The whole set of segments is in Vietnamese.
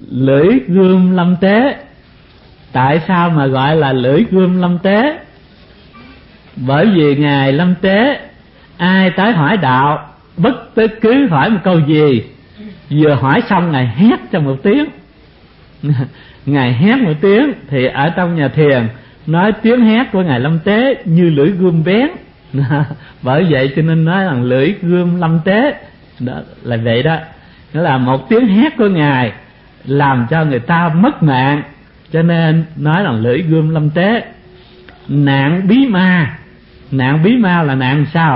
lưỡi gươm lâm tế. Tại sao mà gọi là lưỡi gươm lâm tế? Bởi vì ngài lâm tế, ai tới hỏi đạo, bất cứ hỏi một câu gì, vừa hỏi xong ngài hét trong một tiếng. Ngài hét một tiếng thì ở trong nhà thiền nói tiếng hét của ngài lâm tế như lưỡi gươm bén. Bởi vậy cho nên nói rằng lưỡi gươm lâm tế đó là vậy đó. Đó là một tiếng hét của ngài làm cho người ta mất mạng, cho nên nói rằng lưỡi gươm lâm tế. Nạn bí ma. Nạn bí ma là nạn sao?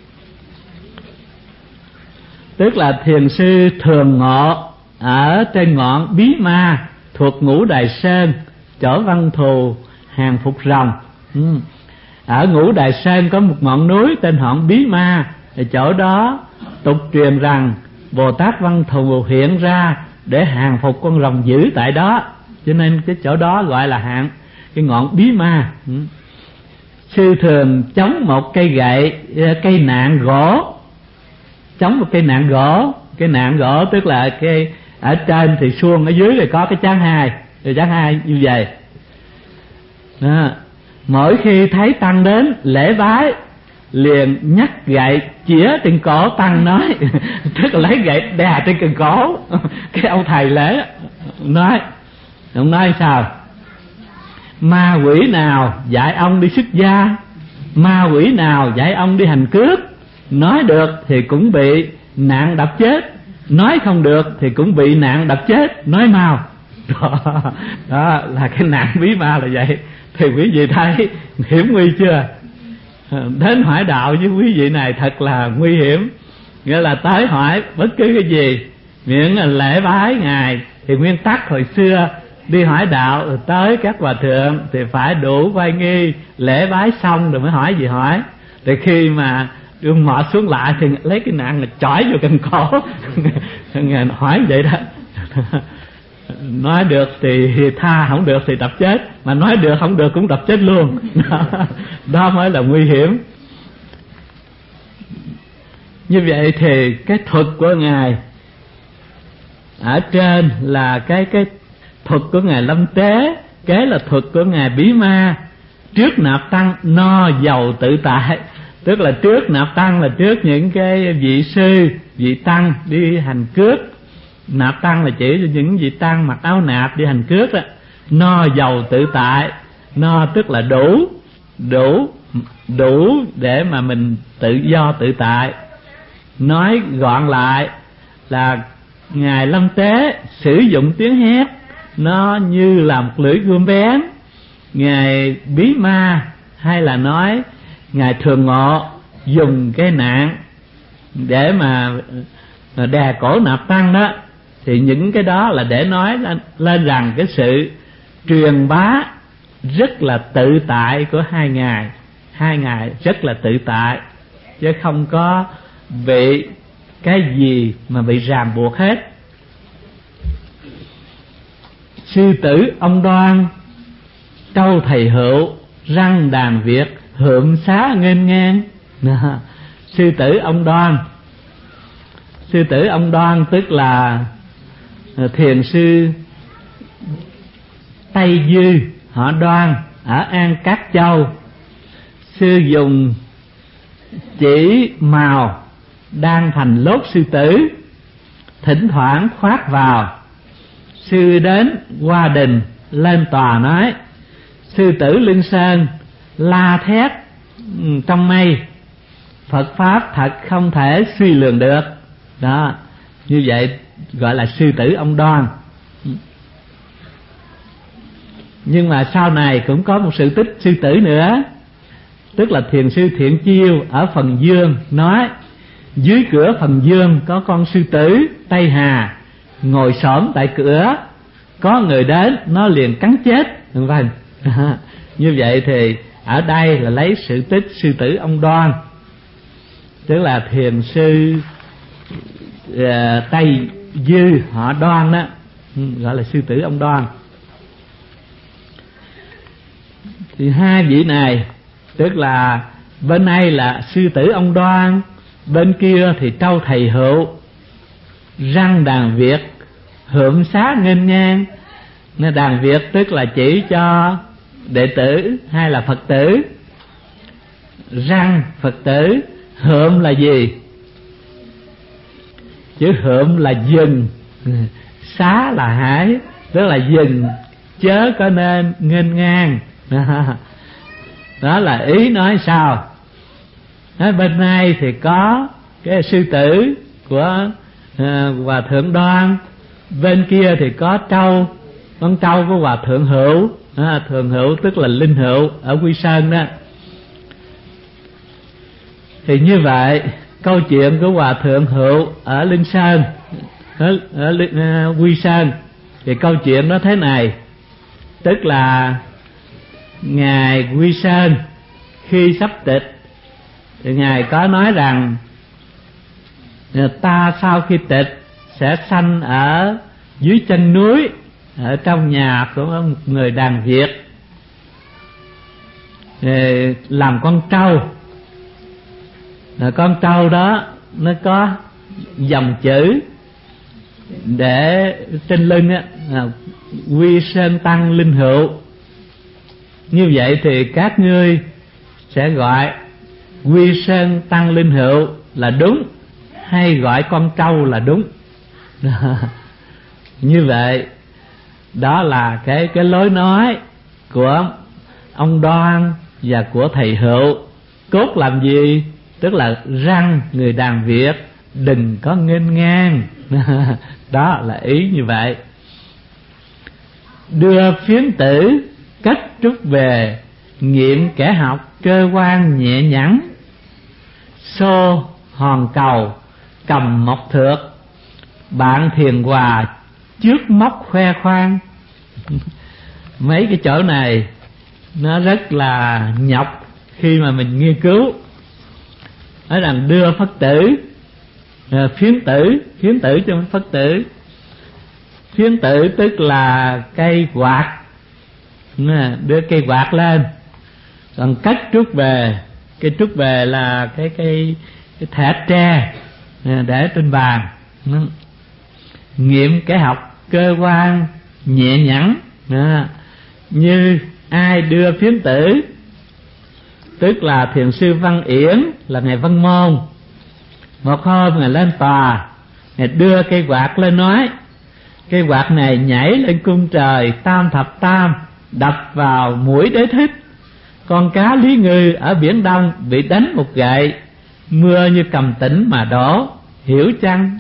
Tức là thiền sư thường ngộ ở trên ngọn bí ma thuộc Ngũ Đài Sơn, chỗ Văn Thù, hàng Phục Rồng. Ở Ngũ Đài Sơn có một ngọn núi tên ngọn Bí Ma. Thì chỗ đó tục truyền rằng Bồ Tát Văn Thù hiện ra để hàng phục con rồng dữ tại đó, cho nên cái chỗ đó gọi là cái ngọn Bí Ma. Sư thường chống một cây gậy, cây nạn gỗ, chống một cây nạn gỗ. Cái nạn gỗ tức là cái ở trên thì suông, ở dưới thì có cái chán hai, rồi chán hai như vậy đó. Mỗi khi thấy tăng đến lễ bái liền nhắc gậy chĩa trên cổ tăng nói tức là lấy gậy đè trên cần cổ. Cái ông thầy lễ nói, ông nói sao? Ma quỷ nào dạy ông đi xuất gia? Ma quỷ nào dạy ông đi hành cướp? Nói được thì cũng bị nạn đập chết, nói không được thì cũng bị nạn đập chết, nói mau. Đó là cái nạn bí ma là vậy. Thì quý vị thấy hiểm nguy chưa? Đến hỏi đạo với quý vị này thật là nguy hiểm. Nghĩa là tới hỏi bất cứ cái gì, miễn là lễ bái ngài thì nguyên tắc hồi xưa đi hỏi đạo rồi tới các hòa thượng thì phải đủ vai nghi, lễ bái xong rồi mới hỏi gì hỏi. Thì khi mà đưa mọt xuống lại thì lấy cái nạn là chỏi vô cần cổ. Ngài hỏi vậy đó. Nói được thì tha, không được thì đập chết, mà nói được không được cũng đập chết luôn. Đó mới là nguy hiểm. Như vậy thì cái thuật của ngài ở trên là cái thuật của ngài lâm tế, kế là thuật của ngài bí ma. Trước nạp tăng no giàu tự tại, tức là trước nạp tăng là trước những cái vị sư, vị tăng đi hành cướp. Nạp tăng là chỉ những vị tăng mặc áo nạp đi hành cướp đó. No giàu tự tại, no tức là đủ để mà mình tự do tự tại. Nói gọn lại là ngài lâm tế sử dụng tiếng hét nó như là một lưỡi gươm bén. Ngài bí ma hay là nói ngài thường ngộ dùng cái nạn để mà đè cổ nạp tăng đó, thì những cái đó là để nói lên rằng cái sự truyền bá rất là tự tại của hai ngài rất là tự tại, chứ không có bị cái gì mà bị ràng buộc hết. Sư tử ông Đoan, câu thầy hữu, răng đàn Việt, hượm xá nghênh ngang. Sư tử ông Đoan. Sư tử ông Đoan tức là thiền sư Tây Dư họ Đoan ở An Cát Châu. Sư dùng chỉ màu đang thành lốt sư tử, thỉnh thoảng khoác vào. Sư đến qua đình lên tòa nói: sư tử Linh Sơn la thét trong mây, Phật pháp thật không thể suy lường được. Đó, như vậy gọi là sư tử ông Đoan. Nhưng mà sau này cũng có một sự tích sư tử nữa, tức là thiền sư Thiện Chiêu ở Phần Dương nói: dưới cửa Phần Dương có con sư tử Tây Hà ngồi xổm tại cửa, có người đến nó liền cắn chết. Vâng. Như vậy thì ở đây là lấy sự tích sư tử ông Đoan, tức là thiền sư Tây Dư họ Đoan đó, gọi là sư tử ông Đoan. Thì hai vị này tức là bên đây là sư tử ông Đoan, bên kia thì trâu thầy hữu, răng đàn Việt, hượm xá nghênh ngang. Nên đàn Việt tức là chỉ cho đệ tử hay là Phật tử. Răng Phật tử. Hượm là gì? Chữ hượm là dừng, xá là hãy, tức là dừng, chớ có nên nghênh ngang. Đó là ý nói sao. Ở bên này thì có cái sư tử của Hòa Thượng Đoan, bên kia thì có trâu, con trâu của Hòa Thượng Hữu. Thượng Hữu tức là Linh Hữu ở Quy Sơn đó. Thì như vậy câu chuyện của Hòa Thượng Hữu ở Linh Sơn, ở Quy Sơn, thì câu chuyện đó thế này. Tức là ngài Quy Sơn khi sắp tịch thì ngài có nói rằng ta sau khi tịch sẽ sanh ở dưới chân núi, ở trong nhà của một người đàn Việt, làm con trâu. Con trâu đó nó có dòng chữ để trên lưng á, Quy Sơn Tăng Linh Hữu. Như vậy thì các ngươi sẽ gọi Quy Sơn Tăng Linh Hữu là đúng, hay gọi con trâu là đúng. Như vậy đó là cái lối nói của ông Đoan và của thầy Hữu. Cốt làm gì? Tức là răng người đàn Việt đừng có nghênh ngang. Đó là ý như vậy. Đưa phiến tử cất trúc về, nghiệm kẻ học cơ quan nhẹ nhẵn. Xô hòn cầu cầm mộc thược, bạn thiền hòa trước móc khoe khoang. Mấy cái chỗ này nó rất là nhọc khi mà mình nghiên cứu. Nói rằng đưa Phật tử, phiến tử cho Phật tử. Phiến tử tức là cây quạt, đưa cây quạt lên. Còn cất trúc về, cây trúc về là cái thẻ tre để trên bàn. Nghiệm kẻ học cơ quan nhẹ nhẵn. Như ai đưa phiến tử, tức là thiền sư Văn Yển là ngài Văn Môn. Một hôm ngài lên tòa, ngài đưa cây quạt lên nói: cây quạt này nhảy lên cung trời tam thập tam, đập vào mũi Đế Thích. Con cá Lý Ngư ở Biển Đông bị đánh một gậy, mưa như cầm tĩnh mà đổ, hiểu chăng?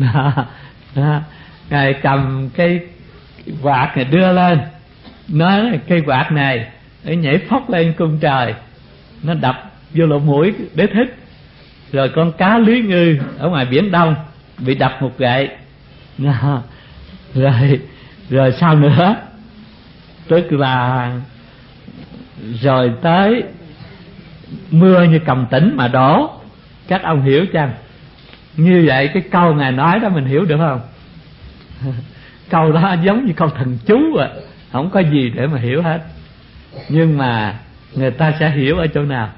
Ngài cầm cây quạt ngài đưa lên, nói cây quạt này nó nhảy phóc lên cung trời, nó đập vô lỗ mũi Đế Thích. Rồi con cá Lý Ngư ở ngoài Biển Đông bị đập một gậy. Rồi sao nữa? Tức là rồi tới mưa như cầm tĩnh mà đổ, các ông hiểu chăng? Như vậy cái câu ngài nói đó mình hiểu được không? Câu đó giống như câu thần chú à, không có gì để mà hiểu hết. Nhưng mà người ta sẽ hiểu ở chỗ nào?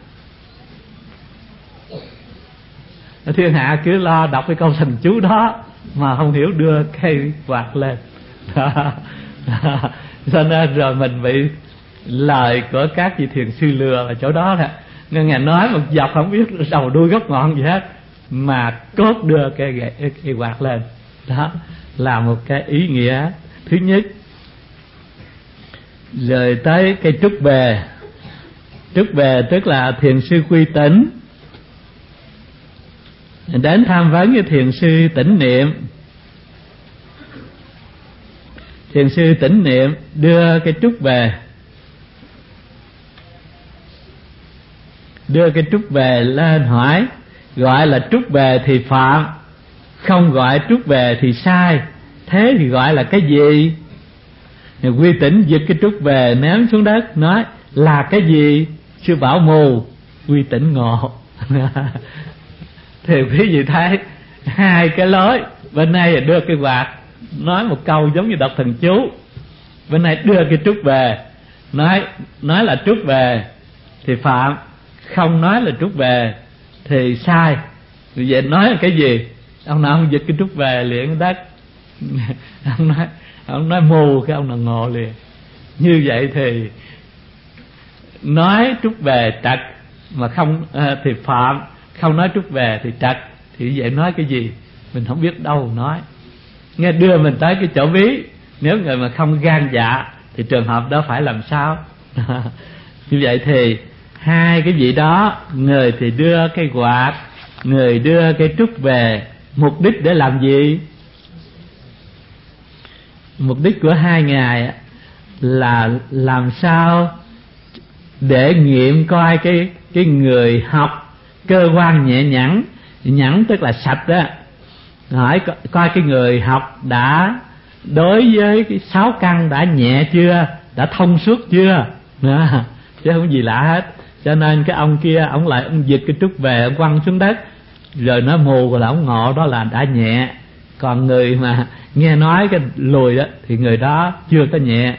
Thiên hạ cứ lo đọc cái câu thần chú đó mà không hiểu đưa cây quạt lên. Cho nên rồi mình bị lời của các vị thiền sư lừa ở chỗ đó. Nên ngài nói một dọc không biết đầu đuôi gốc ngọn gì hết, mà cốt đưa cây quạt lên. Đó là một cái ý nghĩa thứ nhất. Rồi tới cây trúc bề. Trúc bề tức là thiền sư Quy Tỉnh đến tham vấn với thiền sư Tỉnh Niệm. Thiền sư Tỉnh Niệm đưa cái trúc về, đưa cái trúc về lên hỏi: gọi là trúc về thì phạm, không gọi trúc về thì sai, thế thì gọi là cái gì? Quy Tỉnh giật cái trúc về ném xuống đất, nói: là cái gì? Sư bảo mù. Quy Tỉnh ngộ. Thì quý vị thấy hai cái lối, bên này là đưa cái quạt nói một câu giống như đọc thần chú, bên này đưa cái trúc về nói là trúc về thì phạm, không nói là trúc về thì sai. Vậy nói là cái gì? Ông nào không giật cái trúc về liền đất. Ông nói mù, cái ông là ngộ liền. Như vậy thì nói trút về trật mà không thì phạm, không nói trút về thì trật. Thì vậy nói cái gì mình không biết đâu nói. Nghe đưa mình tới cái chỗ bí, nếu người mà không gan dạ thì trường hợp đó phải làm sao? Như vậy thì hai cái vị đó, người thì đưa cây quạt, người đưa cây trúc về, mục đích để làm gì? Mục đích của hai ngài là làm sao để nghiệm coi cái người học cơ quan nhẹ nhẵn. Nhẵn tức là sạch đó. Hỏi coi cái người học đã đối với cái sáu căn đã nhẹ chưa, đã thông suốt chưa đó, chứ không gì lạ hết. Cho nên cái ông kia ông lại ông giật cái trúc về, ông quăng xuống đất rồi nó mù, rồi là ông ngộ đó là đã nhẹ. Còn người mà nghe nói cái lùi đó thì người đó chưa có nhẹ.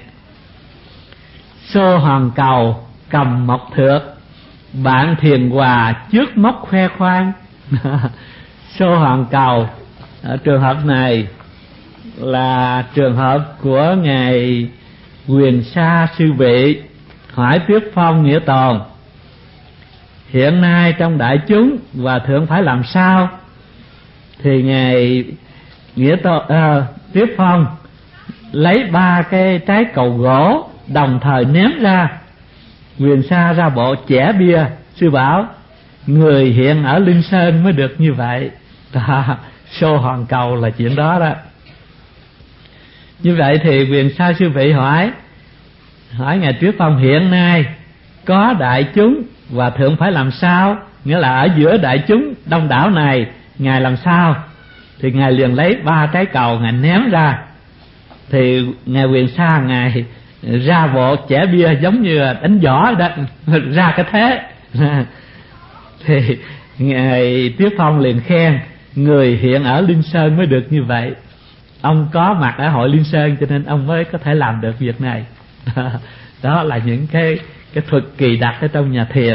Xô hoàng cầu cầm mộc thược, bạn thiền hòa trước mốc khoe khoang. Xô hoàng cầu ở trường hợp này là trường hợp của ngài Quyền Sa sư vị hỏi Tuyết Phong Nghĩa Tồn: hiện nay trong đại chúng hòa thượng phải làm sao? Thì ngài Tuyết Phong lấy 3 cái trái cầu gỗ đồng thời ném ra. Quyền Sa ra bộ chẻ bia, sư bảo người hiện ở Linh Sơn mới được như vậy. Xô hoàng cầu là chuyện đó đó. Như vậy thì Quyền Sa sư vị hỏi ngài Tuyết Phong hiện nay có đại chúng hòa thượng phải làm sao? Nghĩa là ở giữa đại chúng đông đảo này ngài làm sao? Thì ngài liền lấy 3 trái cầu ngài ném ra. Thì ngài Quyền Sa ngài ra bộ chẻ bia giống như đánh võ đó, ra cái thế. Thì ngài Tuyết Phong liền khen người hiện ở Linh Sơn mới được như vậy. Ông có mặt ở hội Liên Sơn cho nên ông mới có thể làm được việc này. Đó là những cái thuật kỳ đặc ở trong nhà thiền.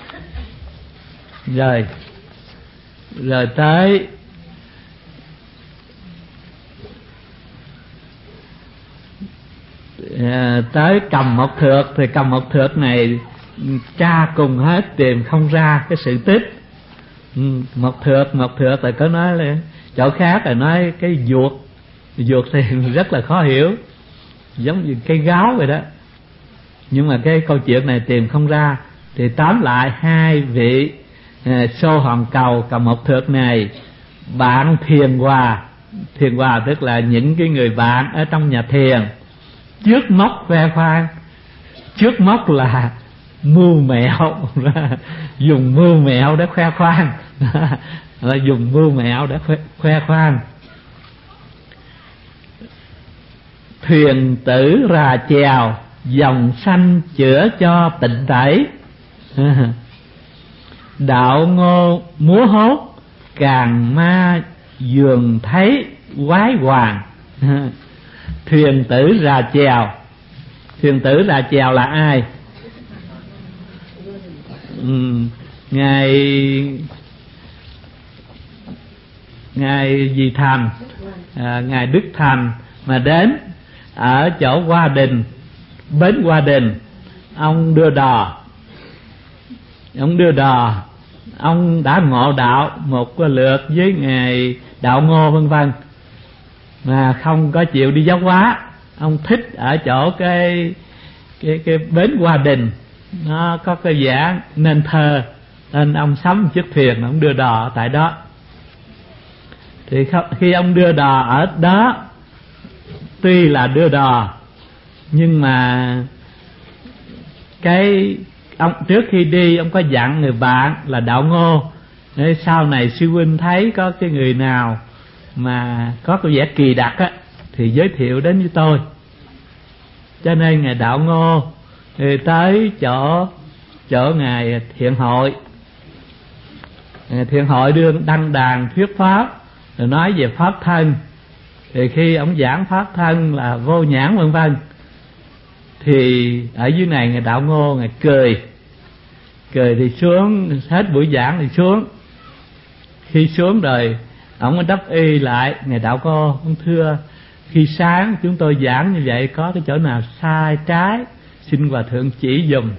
Rồi tới cầm mộc thược. Thì cầm mộc thược này tra cùng hết tìm không ra cái sự tích. Mộc thược là có nói là chỗ khác là nói cái vuột thì rất là khó hiểu, giống như cây gáo vậy đó. Nhưng mà cái câu chuyện này tìm không ra. Thì tóm lại hai vị Xô hoàng cầu cầm mộc thược này bạn thiền hòa tức là những cái người bạn ở trong nhà thiền, trước móc khoe khoang. Trước móc là mưu mẹo, dùng mưu mẹo để khoe khoang. Là dùng mưu mẹo để khoe khoang. Thuyền tử rà chèo, dòng sanh chữa cho tịnh tẩy. Đạo ngô múa hốt, càng ma dường thấy quái hoàng. Thuyền tử rà chèo. Thuyền tử rà chèo là ai? Ngài Di Thành, ngài Đức Thành mà đến ở chỗ Hoa Đình, bến Hoa Đình. Ông đưa đò, ông đã ngộ đạo một lượt với ngài Đạo Ngô vân vân, mà không có chịu đi giáo hóa. Ông thích ở chỗ cái bến Hoa Đình, nó có cái vẻ nên thơ, nên ông sắm chiếc thuyền, ông đưa đò tại đó. Thì khi ông đưa đò ở đó, tuy là đưa đò nhưng mà ông trước khi đi ông có dặn người bạn là Đạo Ngô, để sau này sư huynh thấy có cái người nào mà có cái vẻ kỳ đặc á thì giới thiệu đến với tôi. Cho nên ngài Đạo Ngô thì tới chỗ ngài Thiện Hội. Ngài Thiện Hội đăng đàn thuyết pháp, rồi nói về pháp thân. Thì khi ông giảng pháp thân là vô nhãn vân vân, thì ở dưới này ngài Đạo Ngô ngài cười thì xuống, hết buổi giảng thì xuống. Khi xuống rồi ông đắp y lại, ngài Đạo Ngô ông thưa khi sáng chúng tôi giảng như vậy có cái chỗ nào sai trái xin Hòa Thượng chỉ dùm.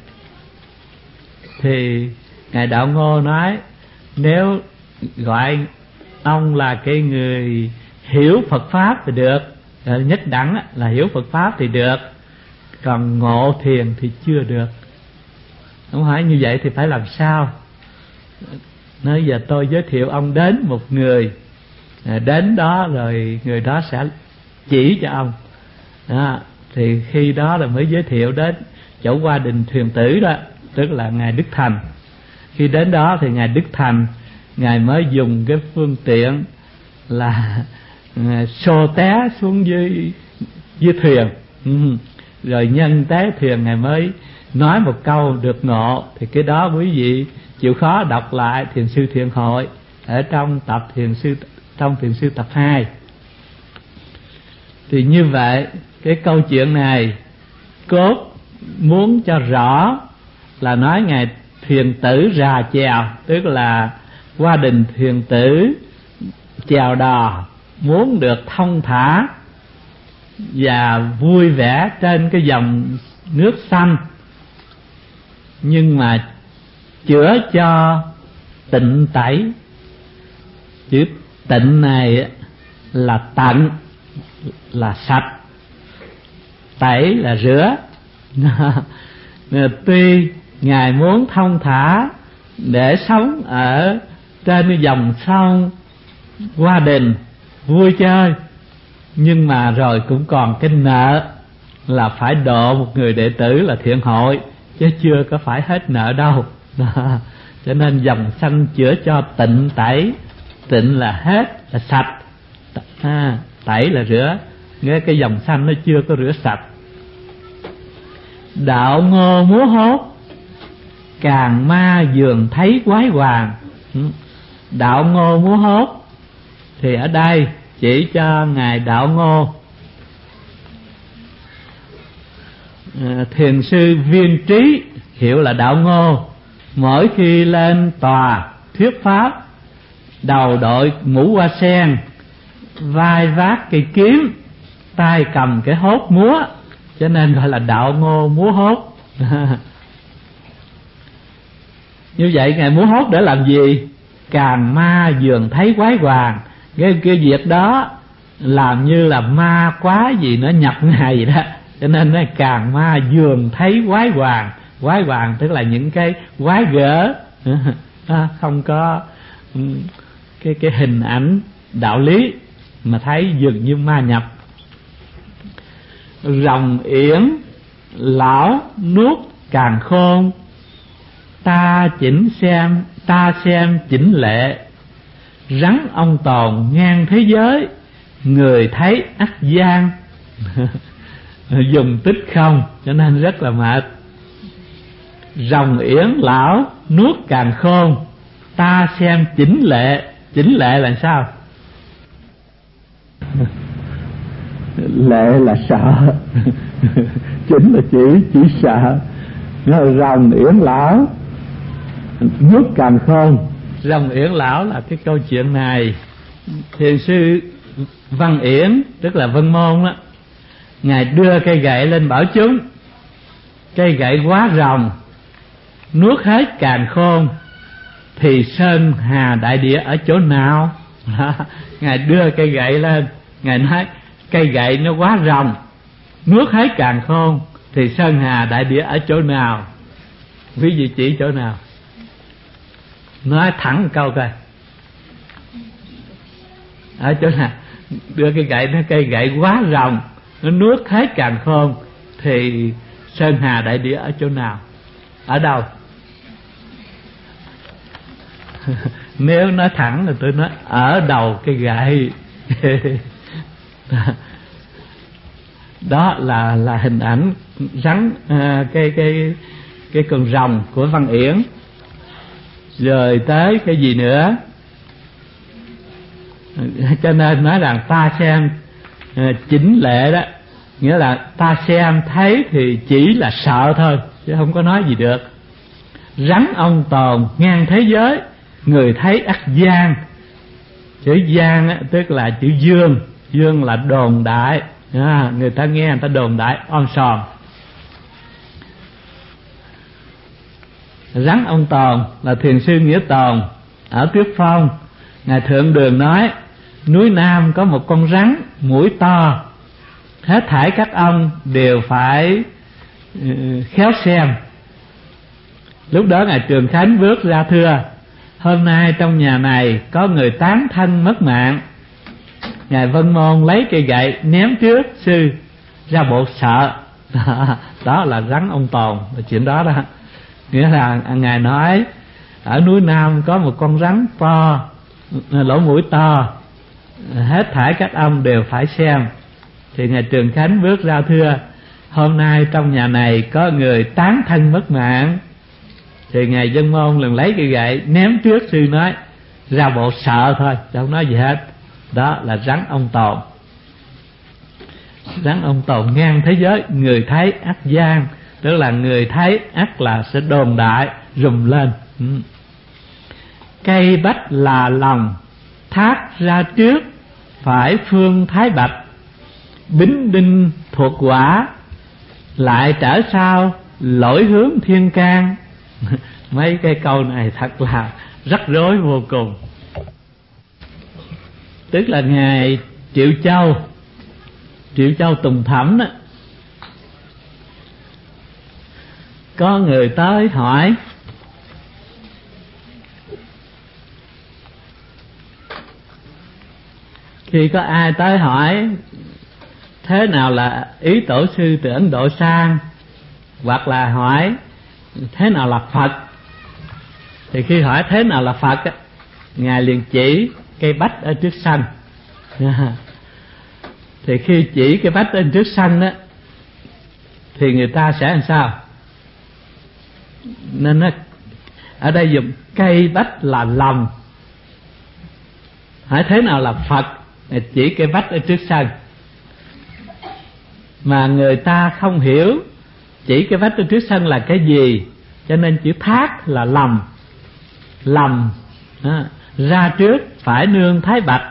Thì Ngài Đạo Ngô nói nếu gọi ông là cái người hiểu Phật Pháp thì được, nhất đẳng là hiểu Phật Pháp thì được, còn ngộ thiền thì chưa được. Ông hỏi như vậy thì phải làm sao? Nói giờ tôi giới thiệu ông đến một người, đến đó rồi người đó sẽ chỉ cho ông. Thì khi đó là mới giới thiệu đến chỗ Hoa Đình Thiền Tử đó, tức là Ngài Đức Thành. Khi đến đó thì Ngài Đức Thành, Ngài mới dùng cái phương tiện là xô té xuống dưới thuyền. Rồi nhân té thuyền Ngài mới nói một câu được ngộ. Thì cái đó quý vị chịu khó đọc lại Thiền sư Thiện Hội ở trong Thiền sư tập 2. Thì như vậy cái câu chuyện này cốt muốn cho rõ là nói Ngài Thiền Tử rà chèo, tức là Hoa Đình Thiền Tử chèo đò muốn được thông thả và vui vẻ trên cái dòng nước xanh, nhưng mà chữa cho tịnh tẩy. Chữ tịnh này là tận, là sạch, tẩy là rửa. Tuy Ngài muốn thông thả để sống ở trên cái dòng sông Hoa Đình vui chơi, nhưng mà rồi cũng còn cái nợ là phải độ một người đệ tử là Thiện Hội, chứ chưa có phải hết nợ đâu. Cho nên dòng sanh chữa cho tịnh tẩy. Tịnh là hết, là sạch, tẩy là rửa. Nghe cái dòng sanh nó chưa có rửa sạch. Đạo Ngô múa hốt, càng ma dường thấy quái hoàng. Đạo Ngô múa hốt thì ở đây chỉ cho Ngài Đạo Ngô. Thiền sư Viên Trí hiệu là Đạo Ngô, mỗi khi lên tòa thuyết pháp, đầu đội mũ hoa sen, vai vác cây kiếm, tay cầm cái hốt múa, cho nên gọi là Đạo Ngô múa hốt. Như vậy Ngài múa hốt để làm gì? Càng ma dường thấy quái hoàng. Cái việc đó làm như là ma quá gì nó nhập Ngài vậy đó. Cho nên nó càng ma dường thấy quái hoàng. Quái hoàng tức là những cái quái gở, không có cái hình ảnh đạo lý, mà thấy dường như ma nhập. Rồng yển lão nuốt càng khôn, ta xem chỉnh lệ. Rắn ong tồn ngang thế giới, người thấy ắt gian. Dùng tích không cho nên rất là mệt. Rồng yển lão nuốt càng khôn, ta xem chỉnh lệ. Chỉnh lệ là sao? Lệ là sợ. Chỉnh là chỉ sợ. Rồng yển lão nuốt càng khôn. Rồng yển lão là cái câu chuyện này. Thiền sư Văn Yển, tức là Vân Môn đó, Ngài đưa cây gậy lên bảo chúng: cây gậy quá rồng, nuốt hết càn khôn, thì sơn hà đại địa ở chỗ nào? Ngài đưa cây gậy lên, Ngài nói cây gậy nó quá rồng, nuốt hết càn khôn, thì sơn hà đại địa ở chỗ nào? Quý vị chỉ chỗ nào? Nói thẳng một câu coi. Ở chỗ nào? Đưa cây gậy, nó cây gậy quá rồng, nó nuốt hết càn khôn, thì sơn hà đại địa ở chỗ nào? Ở đâu? Nếu nói thẳng là tôi nói ở đầu cây gậy. Đó là hình ảnh rắn, cái con rồng của Văn Yển. Rồi tới cái gì nữa? Cho nên nói rằng ta xem chỉnh lệ đó, nghĩa là ta xem thấy thì chỉ là sợ thôi, chứ không có nói gì được. Rắn ong tồn ngang thế giới, người thấy ắt gian. Chữ gian tức là chữ dương, dương là đồn đại, người ta nghe người ta đồn đại om sòm. Rắn ông Tồn là thiền sư Nghĩa Tồn ở Tuyết Phong. Ngài Thượng Đường nói núi Nam có một con rắn mũi to, hết thảy các ông đều phải khéo xem. Lúc đó Ngài Trường Khánh bước ra thưa: hôm nay trong nhà này có người tán thân mất mạng. Ngài Vân Môn lấy cây gậy ném trước sư, ra bộ sợ. Đó là rắn ông Tồn, là chuyện đó đó. Nghĩa là Ngài nói ở núi Nam có một con rắn to, lỗ mũi to, hết thảy các ông đều phải xem. Thì Ngài Trường Khánh bước ra thưa: hôm nay trong nhà này có người tán thân mất mạng. Thì Ngài Vân Môn liền lấy cây gậy ném trước sư, nói ra bộ sợ thôi, không nói gì hết. Đó là rắn ông Tồn. Rắn ông Tồn ngang thế giới, người thấy ắt gian, tức là người thấy ắt là sẽ đồn đại rùm lên. Cây bách là lòng, thác ra trước phải phương thái bạch. Bính đinh thuộc quả, lại trở sau lỗi hướng thiên can. Mấy cái câu này thật là rắc rối vô cùng. Tức là Ngài Triệu Châu Tùng Thẩm đó, có người tới hỏi: khi có ai tới hỏi thế nào là ý tổ sư từ Ấn Độ sang, hoặc là hỏi thế nào là Phật, thì khi hỏi thế nào là Phật á, Ngài liền chỉ cây bách ở trước sân. Thì khi chỉ cây bách ở trước sân đó, thì người ta sẽ làm sao? Nên nó ở đây dùng cây bách là lòng, hỏi thế nào là Phật, chỉ cây bách ở trước sân. Mà người ta không hiểu chỉ cây bách ở trước sân là cái gì, cho nên chữ thác là lầm ra trước phải nương thái bạch,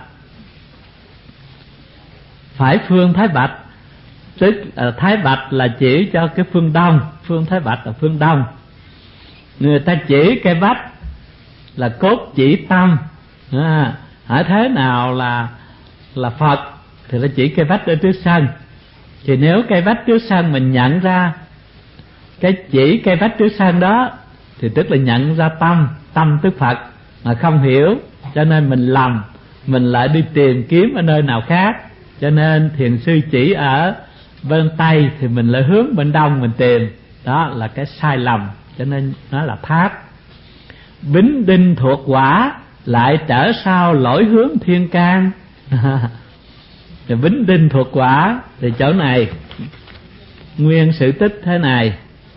phải phương thái bạch. Tức thái bạch là chỉ cho cái phương đông, phương thái bạch là phương đông. Người ta chỉ cây bách là cốt chỉ tâm. Hỏi thế nào là Phật, thì nó chỉ cây bách ở trước sân. Thì nếu cây bách trước sân mình nhận ra cái chỉ cây bách trước sân đó, thì tức là nhận ra tâm tức Phật. Mà không hiểu cho nên mình lầm, mình lại đi tìm kiếm ở nơi nào khác. Cho nên thiền sư chỉ ở bên Tây thì mình lại hướng bên Đông mình tìm. Đó là cái sai lầm, cho nên nó là thác. Bính đinh thuộc quả, lại trở sau lỗi hướng thiên can. Thì bính đinh thuộc quả thì chỗ này nguyên sự tích thế này.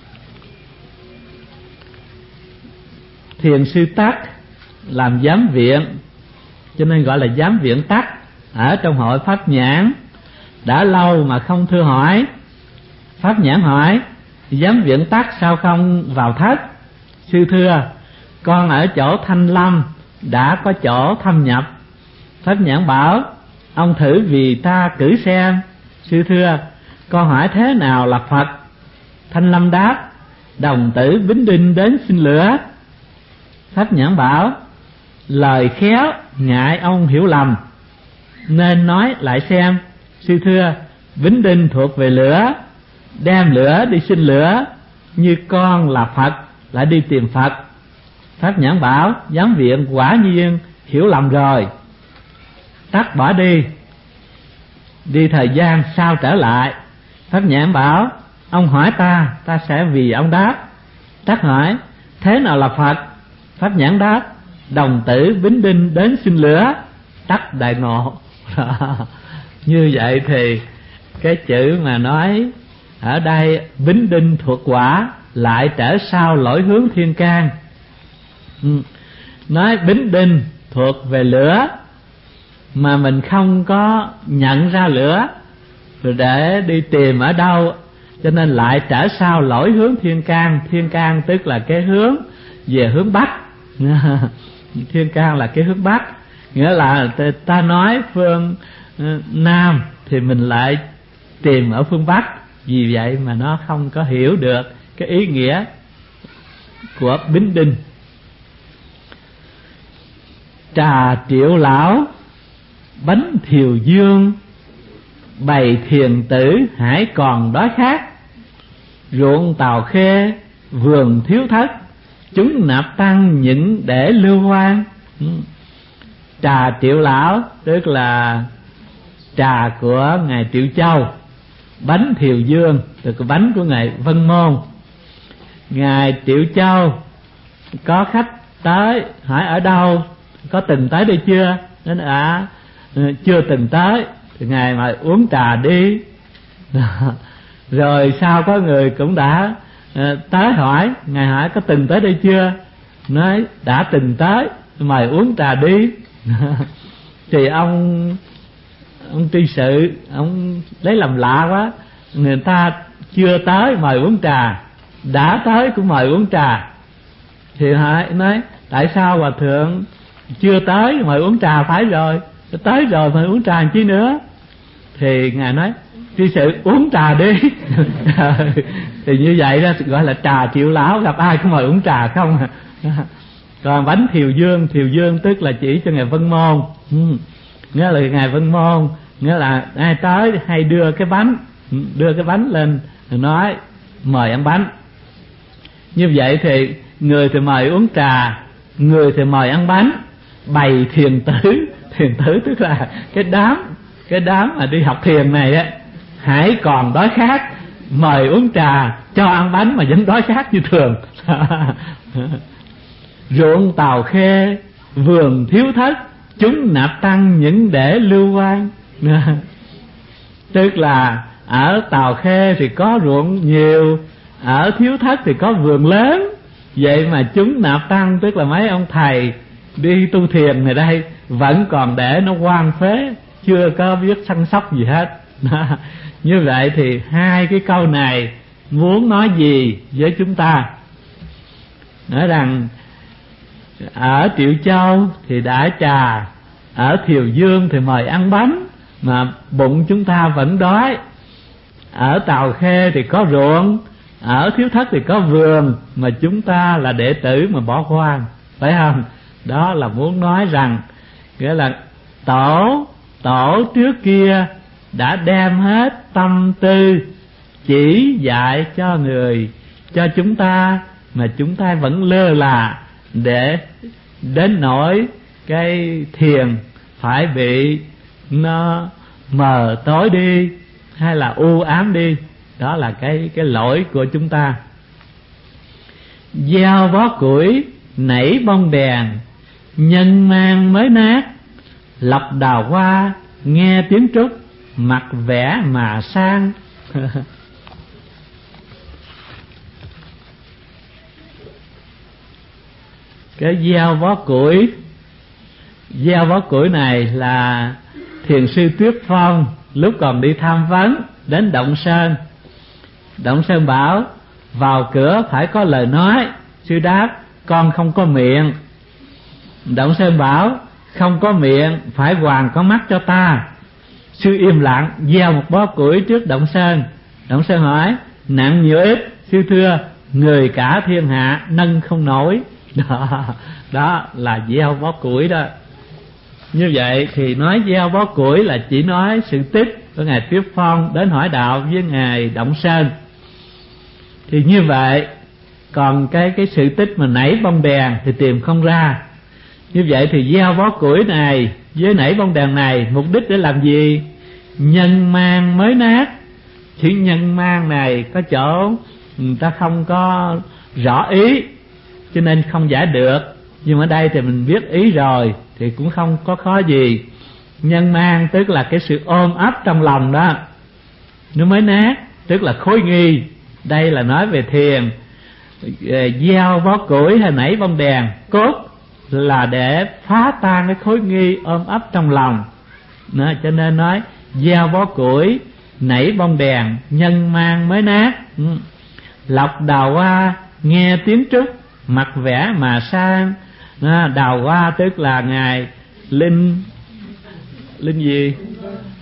Thiền sư Tắc làm giám viện, cho nên gọi là giám viện Tắc, ở trong hội Pháp Nhãn. Đã lâu mà không thưa hỏi. Pháp Nhãn hỏi: giám viện Tắc sao không vào thất? Sư thưa: con ở chỗ Thanh Lâm đã có chỗ thâm nhập. Pháp Nhãn bảo: ông thử vì ta cử xem. Sư thưa: con hỏi thế nào là Phật? Thanh Lâm đáp: đồng tử Bính Đinh đến xin lửa. Pháp Nhãn bảo: lời khéo ngại ông hiểu lầm, nên nói lại xem. Sư thưa: Bính Đinh thuộc về lửa, đem lửa đi xin lửa, như con là Phật lại đi tìm Phật. Pháp Nhãn bảo: giám viện quả nhiên hiểu lầm rồi. Tắc bỏ đi thời gian sau trở lại. Pháp Nhãn bảo: ông hỏi ta sẽ vì ông đáp. Tắc hỏi: thế nào là Phật? Pháp Nhãn đáp: đồng tử Bính Đinh đến xin lửa. Tắc đại ngộ. Như vậy thì cái chữ mà nói ở đây Bính Đinh thuộc quả, lại trở sau lỗi hướng thiên can. Nói Bính Đinh thuộc về lửa, mà mình không có nhận ra lửa rồi để đi tìm ở đâu, cho nên lại trở sau lỗi hướng thiên can. Thiên can tức là cái hướng về hướng Bắc. Thiên can là cái hướng Bắc, nghĩa là ta nói phương Nam thì mình lại tìm ở phương Bắc, vì vậy mà nó không có hiểu được cái ý nghĩa của Bính Đinh. Trà Triệu Lão, bánh Thiều Dương, bày thiền tử hãy còn đói khát. Ruộng Tàu Khê, vườn thiếu thất, chúng nạp tăng những để lưu hoang. Trà Triệu Lão tức là trà của ngài Triệu Châu, bánh Thiều Dương tức là bánh của ngài Vân Môn. Ngài Triệu Châu có khách tới hỏi ở đâu, có từng tới đây chưa? Nên chưa từng tới. Thì ngài mà uống trà đi. Rồi sau có người cũng đã tới hỏi, ngài hỏi có từng tới đây chưa? Nói đã từng tới, mời uống trà đi. Thì ông tri sự ông lấy làm lạ quá, người ta chưa tới mời uống trà, đã tới cũng mời uống trà. Thì hỏi nói tại sao hòa thượng chưa tới mời uống trà? Phải rồi, tới rồi mời uống trà chi nữa. Thì ngài nói tri sự uống trà đi. Thì như vậy đó gọi là Trà Triệu Lão, gặp ai cũng mời uống trà không. Còn bánh Thiều Dương, Thiều Dương tức là chỉ cho ngài Vân Môn. Nghĩa là ngài Vân Môn, nghĩa là ai tới hay đưa cái bánh lên nói mời ăn bánh. Như vậy thì người thì mời uống trà, người thì mời ăn bánh. Bày thiền tử, thiền tử tức là cái đám mà đi học thiền này á, hãy còn đói khát, mời uống trà, cho ăn bánh mà vẫn đói khát như thường. Ruộng Tàu Khê, vườn thiếu thất, chúng nạp tăng những để lưu hoang. Tức là ở Tàu Khê thì có ruộng nhiều, ở Thiếu Thất thì có vườn lớn. Vậy mà chúng nạp tăng tức là mấy ông thầy đi tu thiền này đây vẫn còn để nó hoang phế, chưa có biết săn sóc gì hết. Như vậy thì hai cái câu này muốn nói gì với chúng ta? Nói rằng ở Triệu Châu thì đãi trà, ở Thiều Dương thì mời ăn bánh, mà bụng chúng ta vẫn đói. Ở Tàu Khê thì có ruộng, ở Thiếu Thất thì có vườn, mà chúng ta là đệ tử mà bỏ hoang, phải không? Đó là muốn nói rằng nghĩa là tổ trước kia đã đem hết tâm tư chỉ dạy cho chúng ta, mà chúng ta vẫn lơ là, để đến nỗi cái thiền phải bị nó mờ tối đi hay là u ám đi. Đó là cái lỗi của chúng ta. Gieo bó củi nảy bông đèn, nhân mang mới nát, lọc đào hoa nghe tiếng trúc, mặt vẽ mà sang. Cái gieo bó củi này là thiền sư Tuyết Phong lúc còn đi tham vấn đến Động Sơn. Động Sơn bảo vào cửa phải có lời nói. Sư đáp con không có miệng. Động Sơn bảo không có miệng phải hoàng có mắt cho ta. Sư im lặng gieo một bó củi trước Động Sơn. Động Sơn hỏi nặng nhiều ít? Sư thưa người cả thiên hạ nâng không nổi. Đó là gieo bó củi đó. Như vậy thì nói gieo bó củi là chỉ nói sự tích của ngài Tuyết Phong đến hỏi đạo với ngài Động Sơn. Thì như vậy, còn cái sự tích mà nảy bông đèn thì tìm không ra. Như vậy thì gieo bó củi này với nảy bông đèn này mục đích để làm gì? Nhân mang mới nát. Chữ nhân mang này có chỗ người ta không có rõ ý, cho nên không giải được. Nhưng ở đây thì mình biết ý rồi thì cũng không có khó gì. Nhân mang tức là cái sự ôm ấp trong lòng đó, nó mới nát, tức là khối nghi. Đây là nói về thiền. Gieo bó củi hay nảy bông đèn cốt là để phá tan cái khối nghi ôm ấp trong lòng đó, cho nên nói gieo bó củi nảy bông đèn, nhân mang mới nát. Lọc đào hoa nghe tiếng trúc, mặt vẽ mà sang. Đào hoa tức là ngài Linh gì?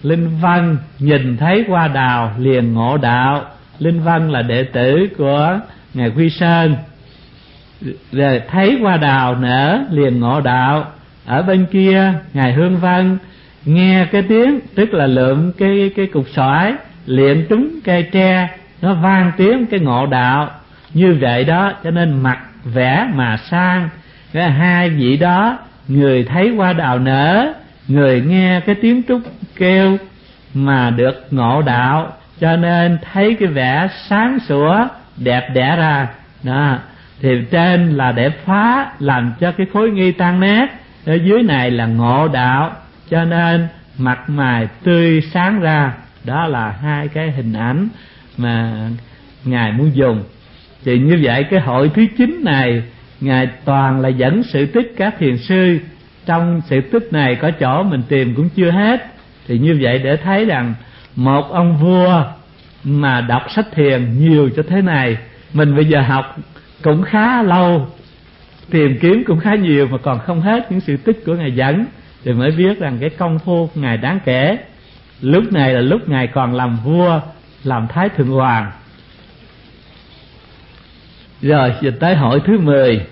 Linh Vân nhìn thấy hoa đào liền ngộ đạo. Linh Vân là đệ tử của ngài Quy Sơn, rồi thấy hoa đào nở liền ngộ đạo. Ở bên kia ngài Hương Vân nghe cái tiếng, tức là lượm cái cục sỏi liền trúng cây tre, nó vang tiếng cái ngộ đạo. Như vậy đó, cho nên mặt vẽ mà sang. Hai vị đó, người thấy hoa đào nở, người nghe cái tiếng trúc kêu mà được ngộ đạo, cho nên thấy cái vẻ sáng sủa đẹp đẽ ra đó. Thì trên là để phá, làm cho cái khối nghi tan nát, ở dưới này là ngộ đạo, cho nên mặt mày tươi sáng ra. Đó là hai cái hình ảnh mà ngài muốn dùng. Thì như vậy cái hội thứ 9 này, ngài toàn là dẫn sự tích các thiền sư. Trong sự tích này có chỗ mình tìm cũng chưa hết. Thì như vậy để thấy rằng một ông vua mà đọc sách thiền nhiều cho thế này, mình bây giờ học cũng khá lâu, tìm kiếm cũng khá nhiều mà còn không hết những sự tích của ngài dẫn, thì mới biết rằng cái công phu của ngài đáng kể. Lúc này là lúc ngài còn làm vua, làm Thái Thượng Hoàng. Rồi giờ tới hội thứ 10.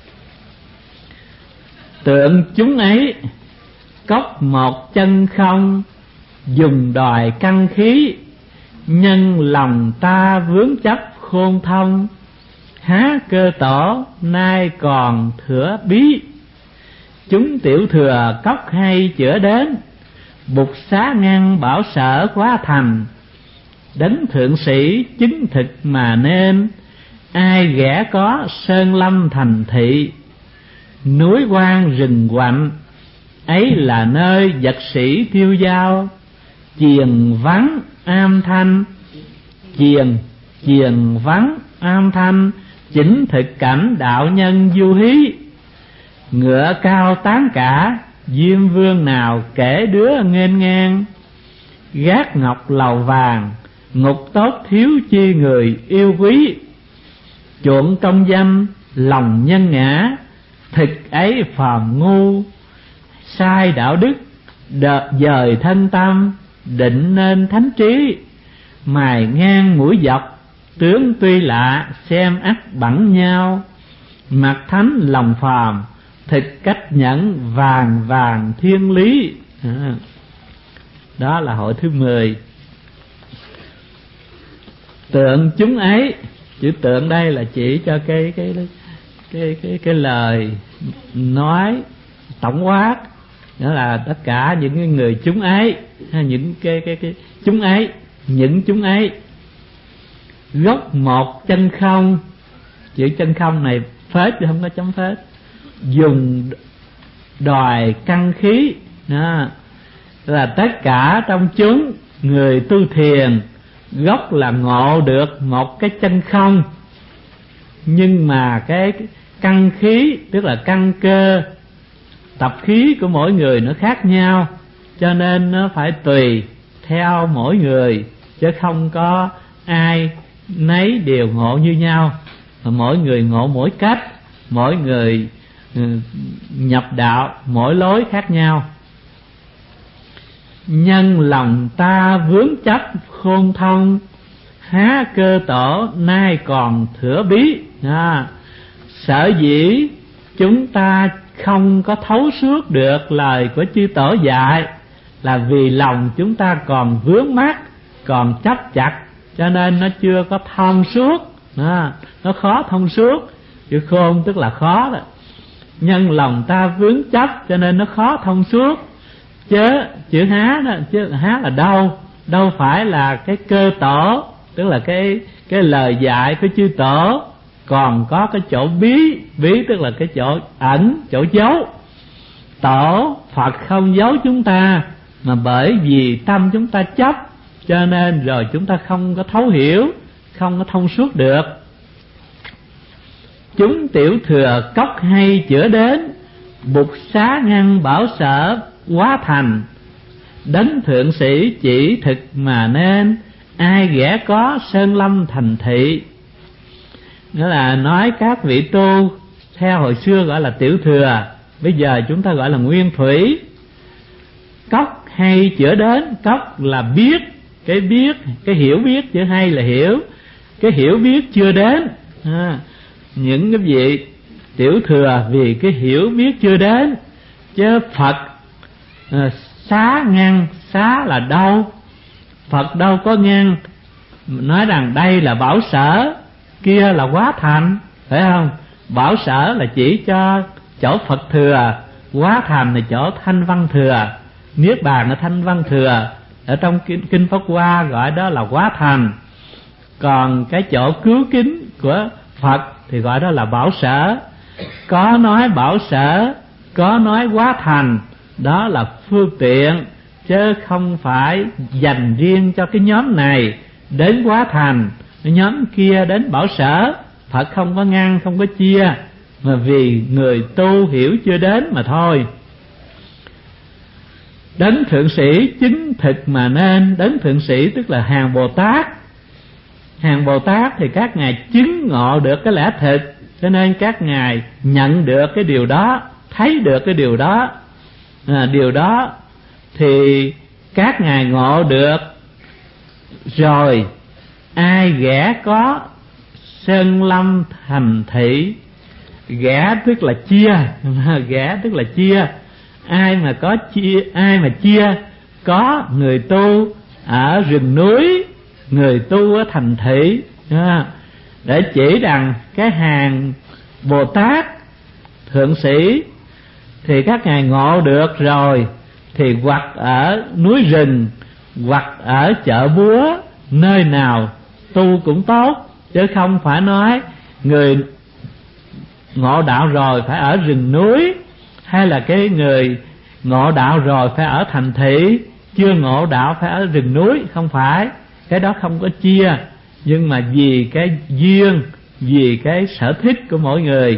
Tượng chúng ấy cốc một chân không, dùng đòi căn khí, nhân lòng ta vướng chấp khôn thông, há cơ tổ nay còn thừa bí. Chúng tiểu thừa cốc hay chữa đến, bục xá ngăn bảo sở quá thành. Đấng thượng sĩ chứng thực mà nên, ai ghẻ có sơn lâm thành thị. Núi quan rừng quạnh, ấy là nơi vật sĩ tiêu dao. Chiền vắng am thanh, chiền vắng am thanh, chỉnh thực cảnh đạo nhân du hí. Ngựa cao tán cả, diêm vương nào kể đứa nghênh ngang. Gác ngọc lầu vàng, ngục tốt thiếu chi người yêu quý. Chuộng công danh, lòng nhân ngã, thực ấy phàm ngu. Sai đạo đức, dời thân tâm, định nên thánh trí. Mài ngang mũi dọc, tướng tuy lạ, xem ắt bằng nhau. Mặt thánh lòng phàm, thực cách nhẫn vàng vàng thiên lý. Đó là hội thứ 10. Tượng chúng ấy, chữ tượng đây là chỉ cho cái lời nói tổng quát, đó là tất cả những cái người chúng ấy, những cái chúng ấy, những chúng ấy. Gốc một chân không, chữ chân không này phết chứ không có chấm phết. Dùng đòi căn khí đó, là tất cả trong chúng người tu thiền gốc là ngộ được một cái chân không, nhưng mà cái căn khí, tức là căn cơ tập khí của mỗi người nó khác nhau, cho nên nó phải tùy theo mỗi người, chứ không có ai nấy đều ngộ như nhau. Mỗi người ngộ mỗi cách, mỗi người nhập đạo mỗi lối khác nhau. Nhân lòng ta vướng chấp khôn thông, há cơ tổ nay còn thừa bí. Sở dĩ chúng ta không có thấu suốt được lời của chư tổ dạy là vì lòng chúng ta còn vướng mắc, còn chấp chặt, cho nên nó chưa có thông suốt. Nó khó thông suốt. Chữ khôn tức là khó đó. Nhân lòng ta vướng chấp cho nên nó khó thông suốt. Chứ chữ há đó, chứ há là đâu phải là cái cơ tổ, tức là cái lời dạy của chư tổ, còn có cái chỗ bí tức là cái chỗ ẩn, chỗ giấu. Tổ Phật không giấu chúng ta, mà bởi vì tâm chúng ta chấp, cho nên rồi chúng ta không có thấu hiểu, không có thông suốt được. Chúng tiểu thừa cốc hay chữa đến, bục xá ngăn bảo sở quá thành. Đấng thượng sĩ chỉ thực mà nên, ai ghẻ có sơn lâm thành thị. Nghĩa là nói các vị tu theo hồi xưa gọi là tiểu thừa, bây giờ chúng ta gọi là nguyên thủy. Cốc hay chữa đến. Cốc là biết, cái hiểu biết, chữ hay là hiểu, cái hiểu biết chưa đến. Những cái vị tiểu thừa vì cái hiểu biết chưa đến, chứ Phật xá ngăn. Xá là đâu, Phật đâu có ngăn. Nói rằng đây là bảo sở, kia là quá thành, phải không? Bảo sở là chỉ cho chỗ Phật thừa, quá thành là chỗ thanh văn thừa, niết bàn là thanh văn thừa. Ở trong kinh Pháp Hoa gọi đó là quá thành. Còn cái chỗ cứu kính của Phật thì gọi đó là bảo sở. Có nói bảo sở, có nói quá thành, đó là phương tiện, chứ không phải dành riêng cho cái nhóm này đến quá thành, cái nhóm kia đến bảo sở. Phật không có ngăn, không có chia, mà vì người tu hiểu chưa đến mà thôi. Đấng thượng sĩ chứng thực mà nên. Đấng thượng sĩ tức là hàng Bồ Tát. Hàng Bồ Tát thì các ngài chứng ngộ được cái lẽ thực, cho nên các ngài nhận được cái điều đó, thấy được cái điều đó. Điều đó thì các ngài ngộ được rồi, ai ghẻ có sơn lâm thành thị. Ghẻ tức là chia, ghẻ tức là chia. Ai mà có chia, ai mà chia, có người tu ở rừng núi, người tu ở thành thị, để chỉ rằng cái hàng Bồ Tát thượng sĩ thì các ngài ngộ được rồi, thì hoặc ở núi rừng, hoặc ở chợ búa, nơi nào tu cũng tốt, chứ không phải nói người ngộ đạo rồi phải ở rừng núi, hay là cái người ngộ đạo rồi phải ở thành thị, chưa ngộ đạo phải ở rừng núi. Không phải, cái đó không có chia, nhưng mà vì cái duyên, vì cái sở thích của mỗi người.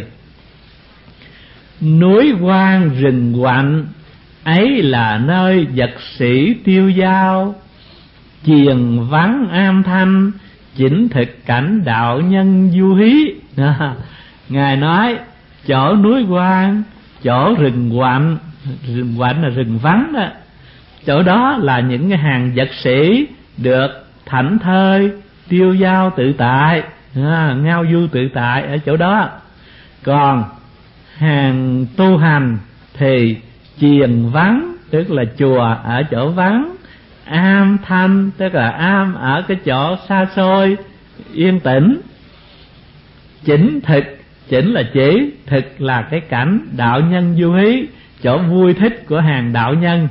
Núi hoang rừng quạnh, ấy là nơi vật sĩ tiêu dao. Chiền vắng am thanh, chỉnh thực cảnh đạo nhân du hí. Ngài nói chỗ núi hoang, chỗ rừng quạnh, rừng quạnh là rừng vắng đó, chỗ đó là những cái hàng vật sĩ được thảnh thơi, tiêu dao tự tại, ngao du tự tại ở chỗ đó. Còn hàng tu hành thì chiền vắng, tức là chùa ở chỗ vắng, am thanh tức là am ở cái chỗ xa xôi yên tĩnh, chỉnh thực, chỉnh là chỉ, thực là cái cảnh đạo nhân du hí, chỗ vui thích của hàng đạo nhân.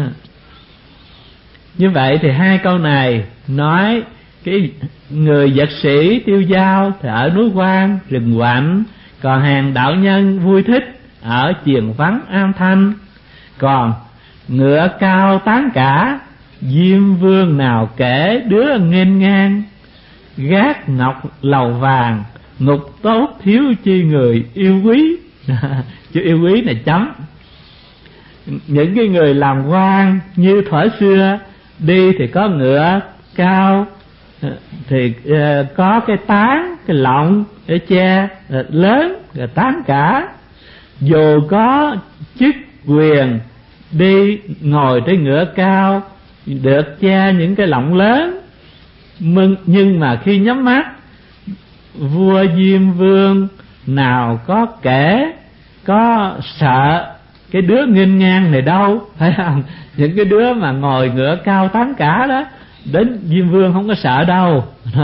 Như vậy thì hai câu này nói cái người vật sĩ tiêu dao thì ở núi hoang rừng quạnh, còn hàng đạo nhân vui thích ở chiền vắng am thanh. Còn ngựa cao tán cả, Diêm Vương nào kể đứa nghênh ngang. Gác ngọc lầu vàng, ngục tốt thiếu chi người yêu quý. Chữ yêu quý này chấm. Những cái người làm quan như thuở xưa đi thì có ngựa cao, thì có cái tán, cái lọng để che lớn, rồi tán cả. Dù có chức quyền đi ngồi trên ngựa cao, được che những cái lọng lớn, nhưng mà khi nhắm mắt, vua Diêm Vương nào có kể, có sợ cái đứa nghênh ngang này đâu, phải không? Những cái đứa mà ngồi ngựa cao tán cả đó, đến Diêm Vương không có sợ đâu.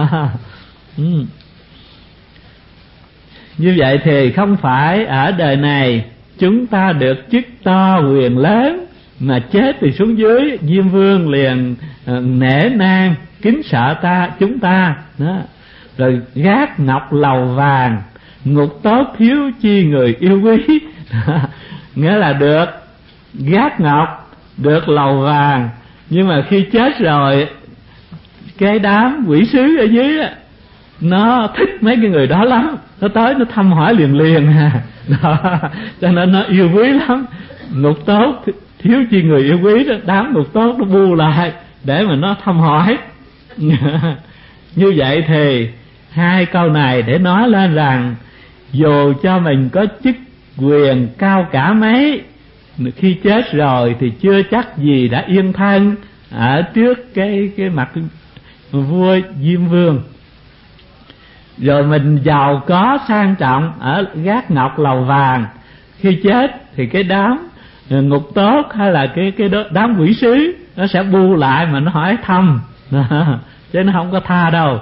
Như vậy thì không phải ở đời này chúng ta được chức to quyền lớn, mà chết thì xuống dưới Diêm Vương liền nể nang kính sợ chúng ta đó. Rồi gác ngọc lầu vàng, ngục tốt thiếu chi người yêu quý. Nghĩa là được gác ngọc, được lầu vàng, nhưng mà khi chết rồi cái đám quỷ sứ ở dưới á, nó thích mấy cái người đó lắm, nó tới nó thăm hỏi liền đó, cho nên nó yêu quý lắm. Ngục tốt thiếu chi người yêu quý đó, đám ngục tốt nó bu lại để mà nó thăm hỏi. Như vậy thì hai câu này để nói lên rằng dù cho mình có chức quyền cao cả mấy, khi chết rồi thì chưa chắc gì đã yên thân ở trước cái mặt vua Diêm Vương. Rồi mình giàu có sang trọng ở gác ngọc lầu vàng, khi chết thì cái đám ngục tốt hay là cái đám quỷ sứ nó sẽ bu lại mà nó hỏi thăm chứ nó không có tha đâu.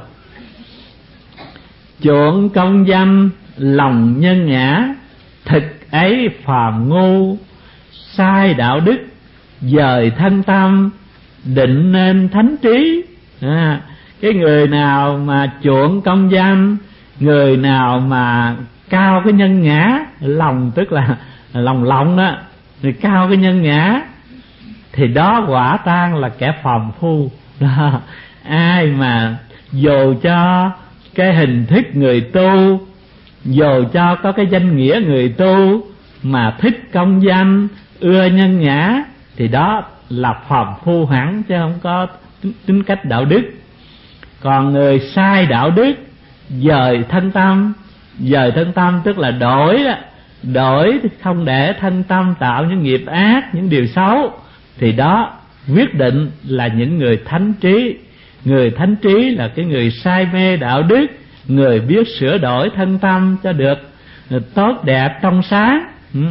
Chuộng công danh lòng nhân ngã, thực ấy phàm ngu, sai đạo đức dời thân tâm, định nên thánh trí. Cái người nào mà chuộng công danh, người nào mà cao cái nhân ngã, lòng tức là lòng lộng đó, người cao cái nhân ngã thì đó quả tang là kẻ phàm phu đó. Ai mà dù cho cái hình thức người tu, dù cho có cái danh nghĩa người tu mà thích công danh, ưa nhân ngã thì đó là phàm phu hẳn, chứ không có tính cách đạo đức. Còn người sai đạo đức, dời thân tâm tức là đổi không để thân tâm tạo những nghiệp ác, những điều xấu, thì đó quyết định là những người thánh trí. Người thánh trí là cái người say mê đạo đức, người biết sửa đổi thân tâm cho được tốt đẹp trong sáng.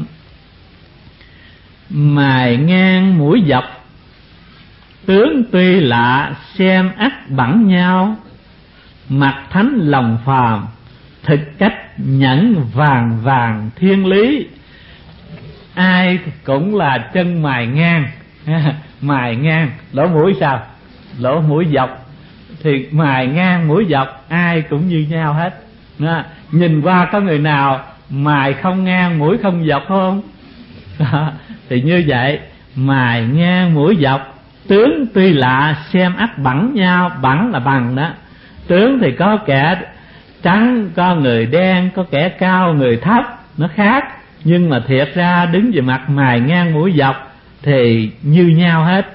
Mài ngang mũi dọc, tướng tuy lạ xem ắt bằng nhau, mặt thánh lòng phàm, thực cách nhẫn vàng vàng thiên lý. Ai cũng là chân mài ngang mài ngang, lỗ mũi sao? Lỗ mũi dọc thì mài ngang mũi dọc ai cũng như nhau hết. Nhìn qua có người nào mài không ngang mũi không dọc không? Thì như vậy, mài ngang mũi dọc, tướng tuy lạ xem ắt bằng nhau. Bằng là bằng đó. Tướng thì có kẻ trắng, có người đen, có kẻ cao, người thấp, nó khác. Nhưng mà thiệt ra đứng về mặt mài ngang mũi dọc thì như nhau hết.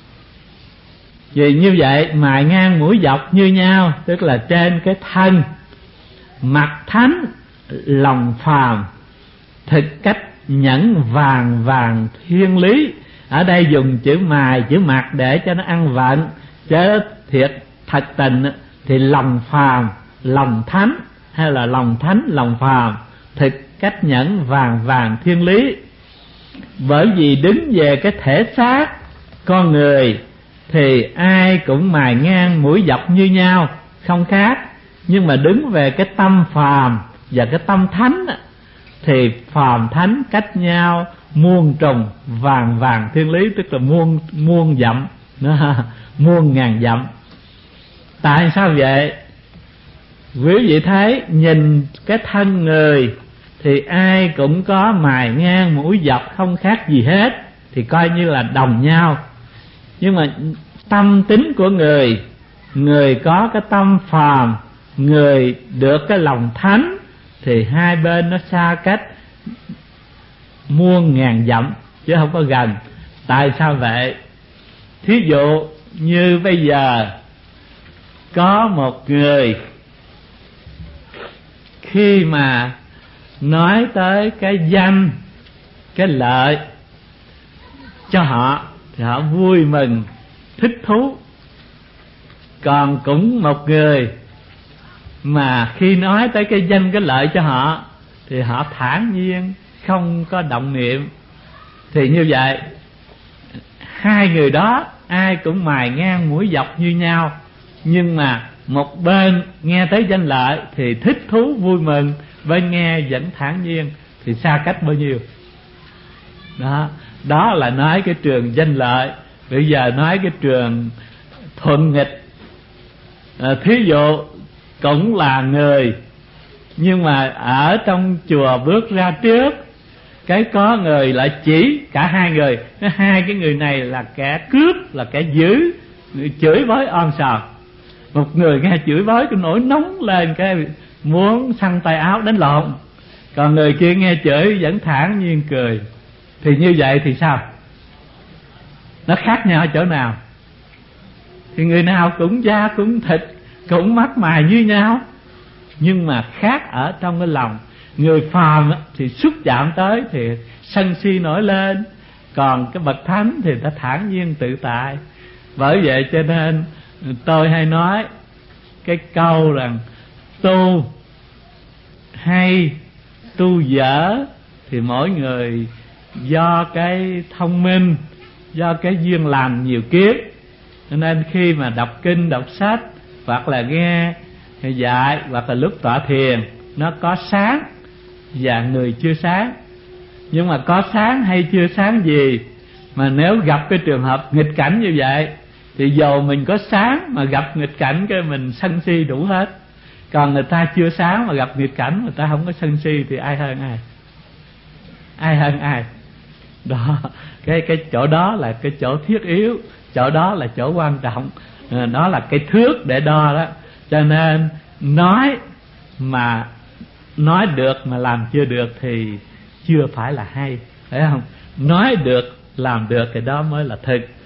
Vì như vậy mài ngang mũi dọc như nhau, tức là trên cái thân, mặt thánh lòng phàm, thực cách nhẫn vàng vàng thiên lý. Ở đây dùng chữ mài, chữ mặt để cho nó ăn vận, chứ thiệt thật tình thì lòng phàm, lòng thánh, hay là lòng thánh, lòng phàm, thực cách nhẫn vàng vàng thiên lý. Bởi vì đứng về cái thể xác con người thì ai cũng mài ngang mũi dọc như nhau, không khác. Nhưng mà đứng về cái tâm phàm và cái tâm thánh thì phàm thánh cách nhau muôn trùng vàng vàng thiên lý, tức là muôn dặm, muôn ngàn dặm. Tại sao vậy? Quý vị thấy nhìn cái thân người thì ai cũng có mài ngang mũi dọc, không khác gì hết, thì coi như là đồng nhau. Nhưng mà tâm tính của người có cái tâm phàm, người được cái lòng thánh, thì hai bên nó xa cách muôn ngàn dặm chứ không có gần. Tại sao vậy? Thí dụ như bây giờ có một người khi mà nói tới cái danh, cái lợi cho họ thì họ vui mừng, thích thú. Còn cũng một người mà khi nói tới cái danh, cái lợi cho họ thì họ thản nhiên, không có động niệm. Thì như vậy hai người đó ai cũng mài ngang mũi dọc như nhau, nhưng mà một bên nghe tới danh lợi thì thích thú vui mừng, bên nghe vẫn thản nhiên, thì xa cách bao nhiêu? Đó là nói cái trường danh lợi. Bây giờ nói cái trường thuận nghịch. Thí dụ cũng là người, nhưng mà ở trong chùa bước ra trước, cái có người lại chỉ cả hai người, hai cái người này là kẻ cướp, là kẻ dữ, chửi bới om sòm. Một người nghe chửi bới cái nổi nóng lên, cái muốn xăng tay áo đánh lộn. Còn người kia nghe chửi vẫn thản nhiên cười. Thì như vậy thì sao? Nó khác nhau ở chỗ nào? Thì người nào cũng da cũng thịt, cũng mắt mày như nhau, nhưng mà khác ở trong cái lòng. Người phàm thì xúc chạm tới thì sân si nổi lên. Còn cái bậc thánh thì ta thản nhiên tự tại. Bởi vậy cho nên tôi hay nói cái câu rằng tu hay tu dở thì mỗi người do cái thông minh, do cái duyên làm nhiều kiếp. Cho nên khi mà đọc kinh, đọc sách, hoặc là nghe dạy, hoặc là lúc tọa thiền, nó có sáng và người chưa sáng. Nhưng mà có sáng hay chưa sáng gì, mà nếu gặp cái trường hợp nghịch cảnh như vậy thì dầu mình có sáng mà gặp nghịch cảnh cái mình sân si đủ hết. Còn người ta chưa sáng mà gặp nghịch cảnh, người ta không có sân si thì ai hơn ai? Ai hơn ai? Đó, cái chỗ đó là cái chỗ thiết yếu, chỗ đó là chỗ quan trọng, đó là cái thước để đo đó. Cho nên nói mà nói được mà làm chưa được thì chưa phải là hay, phải không? Nói được làm được thì đó mới là thực.